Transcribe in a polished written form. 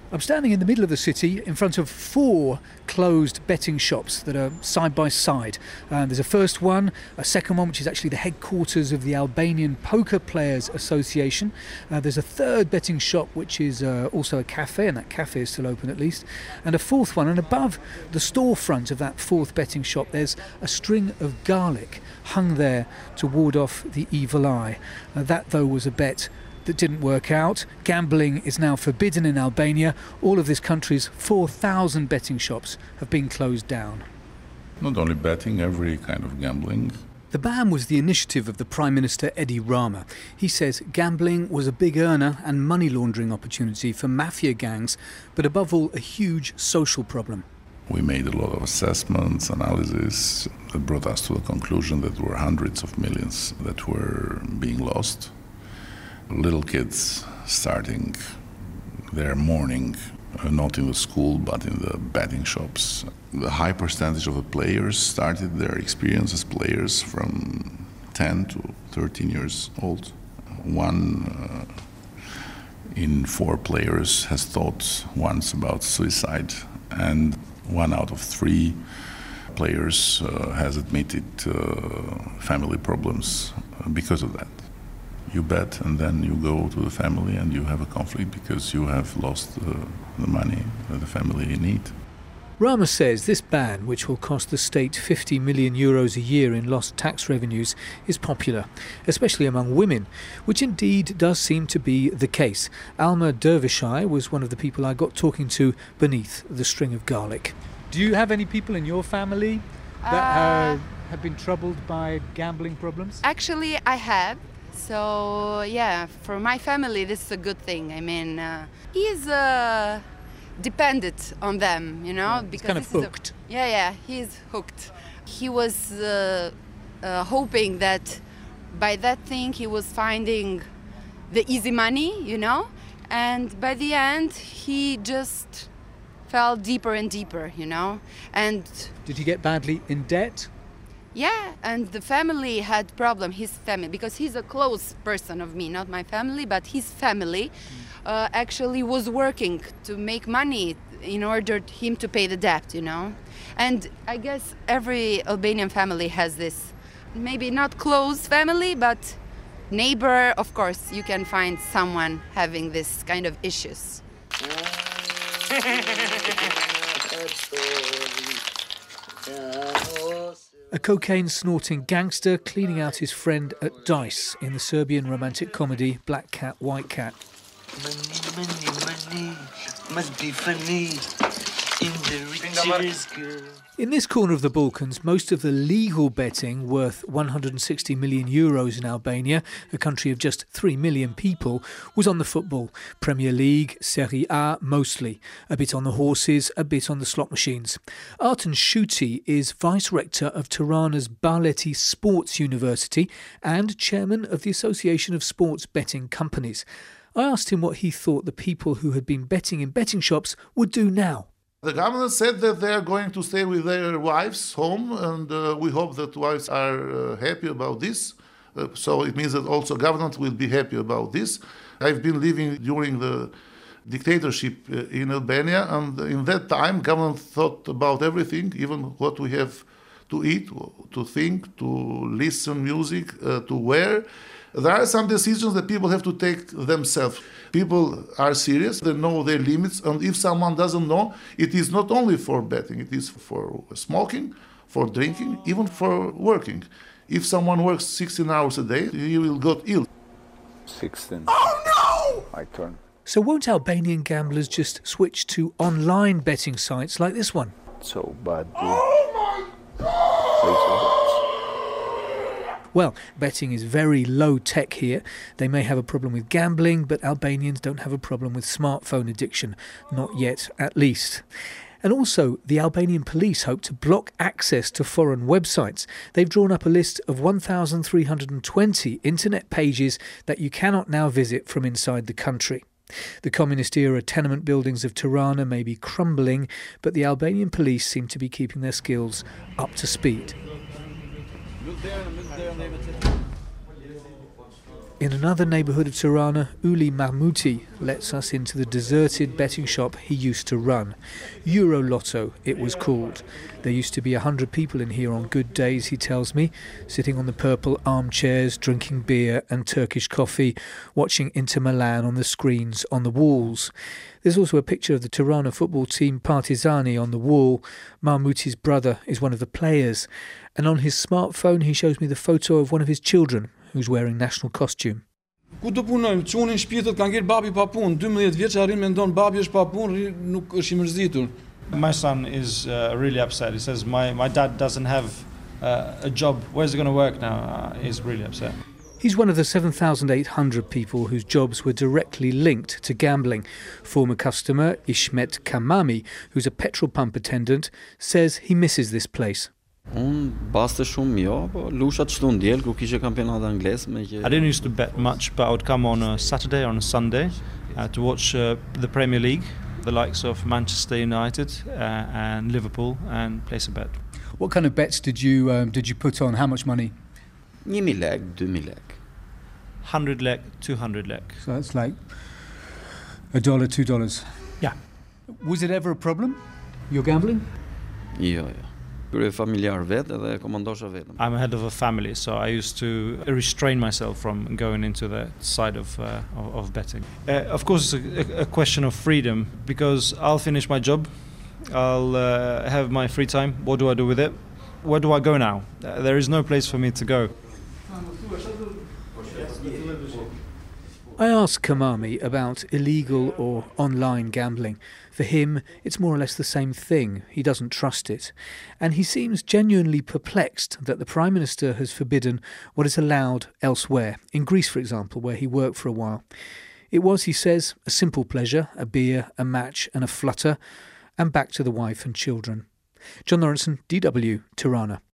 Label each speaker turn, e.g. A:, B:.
A: I'm standing in the middle of the city in front of 4 closed betting shops that are side by side. There's a first one, a second one which is actually the headquarters of the Albanian Poker Players Association. There's a third betting shop which is also a cafe, and that cafe is still open at least, and a fourth one. And above the storefront of that fourth betting shop there's a string of garlic hung there to ward off the evil eye. That though was a bet that didn't work out. Gambling is now forbidden in Albania. All of this country's 4,000 betting shops have been closed down.
B: Not only betting, every kind of gambling.
A: The ban was the initiative of the Prime Minister Edi Rama. He says gambling was a big earner and money laundering opportunity for mafia gangs, but above all a huge social problem.
B: We made a lot of assessments, analysis that brought us to the conclusion that there were hundreds of millions that were being lost. Little kids starting their morning not in the school but in the betting shops. The high percentage of the players started their experience as players from 10 to 13 years old. 1 in 4 players has thought once about suicide, and 1 out of 3 players has admitted family problems because of that. You bet and then you go to the family and you have a conflict because you have lost the money that the family need.
A: Rama says this ban, which will cost the state €50 million a year in lost tax revenues, is popular, especially among women, which indeed does seem to be the case. Alma Dervishai was one of the people I got talking to beneath the string of garlic. Do you have any people in your family that have been troubled by gambling problems?
C: Actually, I have. So, yeah, for my family, this is a good thing. I mean, he's dependent on them, you know.
A: He's kind of hooked.
C: He's hooked. He was hoping that by that thing he was finding the easy money, you know. And by the end, he just fell deeper and deeper, you know. And
A: did he get badly in debt?
C: Yeah, and the family had problem, his family, because he's a close person of me, not my family, but his family actually was working to make money in order him to pay the debt, you know. And I guess every Albanian family has this, maybe not close family, but neighbor, of course, you can find someone having this kind of issues.
A: A cocaine-snorting gangster cleaning out his friend at dice in the Serbian romantic comedy Black Cat, White Cat.
D: Money, must be funny. In the richest girl.
A: In this corner of the Balkans, most of the legal betting, worth €160 million in Albania, a country of just 3 million people, was on the football. Premier League, Serie A mostly. A bit on the horses, a bit on the slot machines. Artan Shuti is vice-rector of Tirana's Barleti Sports University and chairman of the Association of Sports Betting Companies. I asked him what he thought the people who had been betting in betting shops would do now.
E: The government said that they are going to stay with their wives home, and we hope that wives are happy about this. So it means that also government will be happy about this. I've been living during the dictatorship in Albania, and in that time government thought about everything, even what we have to eat, to think, to listen music, to wear. There are some decisions that people have to take themselves. People are serious, they know their limits, and if someone doesn't know, it is not only for betting, it is for smoking, for drinking, even for working. If someone works 16 hours a day, he will get ill.
F: 16.
E: Oh no!
F: I turn.
A: So won't Albanian gamblers just switch to online betting sites like this one?
F: So bad.
E: Oh my God!
A: Well, betting is very low tech here. They may have a problem with gambling, but Albanians don't have a problem with smartphone addiction. Not yet, at least. And also, the Albanian police hope to block access to foreign websites. They've drawn up a list of 1,320 internet pages that you cannot now visit from inside the country. The communist-era tenement buildings of Tirana may be crumbling, but the Albanian police seem to be keeping their skills up to speed. In another neighbourhood of Tirana, Uli Mahmouti lets us into the deserted betting shop he used to run. Eurolotto, it was called. There used to be 100 people in here on good days, he tells me, sitting on the purple armchairs, drinking beer and Turkish coffee, watching Inter Milan on the screens on the walls. There's also a picture of the Tirana football team Partizani on the wall. Mahmouti's brother is one of the players. And on his smartphone he shows me the photo of one of his children, who's wearing national costume.
G: Ku do punojmë, çunin shtëpitë kanë ngel babi pa punë, 12 vjeç arrin mendon babi është pa punë, nuk është I mërzitur.
H: My son is really upset. He says my dad doesn't have a job. Where's he going to work now? He's really upset.
A: He's one of the 7,800 people whose jobs were directly linked to gambling. Former customer Ishmet Kamami, who's a petrol pump attendant, says he misses this place.
I: I didn't
H: used to bet much, but I would come on a Saturday or on a Sunday to watch the Premier League, the likes of Manchester United and Liverpool, and place a bet.
A: What kind of bets did you put on? How much money?
I: 1,000 lek, 2,000 lek.
H: 100 lek, 200 lek.
A: So that's like $1, $2.
H: Yeah.
A: Was it ever a problem? You're gambling?
I: Jo. Familjar vet edhe komandosha vetëm.
H: I'm head of a family, so I used to restrain myself from going into that side of betting. Of course, it's a question of freedom, because I'll finish my job, I'll have my free time. What do I do with it? Where do I go now? There is no place for me to go.
A: I asked Kamami about illegal or online gambling. For him, it's more or less the same thing. He doesn't trust it. And he seems genuinely perplexed that the Prime Minister has forbidden what is allowed elsewhere. In Greece, for example, where he worked for a while. It was, he says, a simple pleasure, a beer, a match and a flutter, and back to the wife and children. John Lawrenson, DW, Tirana.